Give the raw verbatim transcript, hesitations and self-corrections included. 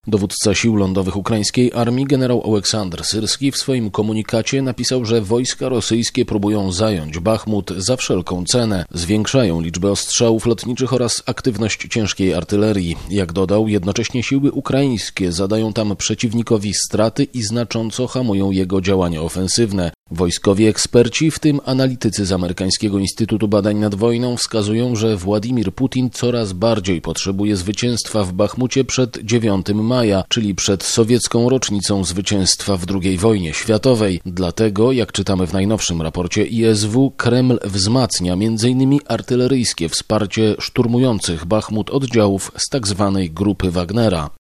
Dowódca sił lądowych ukraińskiej armii generał Oleksandr Syrski w swoim komunikacie napisał, że wojska rosyjskie próbują zająć Bachmut za wszelką cenę. Zwiększają liczbę ostrzałów lotniczych oraz aktywność ciężkiej artylerii. Jak dodał, jednocześnie siły ukraińskie zadają tam przeciwnikowi straty i znacząco hamują jego działania ofensywne. Wojskowi eksperci, w tym analitycy z Amerykańskiego Instytutu Badań nad Wojną, wskazują, że Władimir Putin coraz bardziej potrzebuje zwycięstwa w Bachmucie przed dziewiątego maja, czyli przed sowiecką rocznicą zwycięstwa w drugiej wojnie światowej. Dlatego, jak czytamy w najnowszym raporcie I S W, Kreml wzmacnia między innymi artyleryjskie wsparcie szturmujących Bachmut oddziałów z tzw. grupy Wagnera.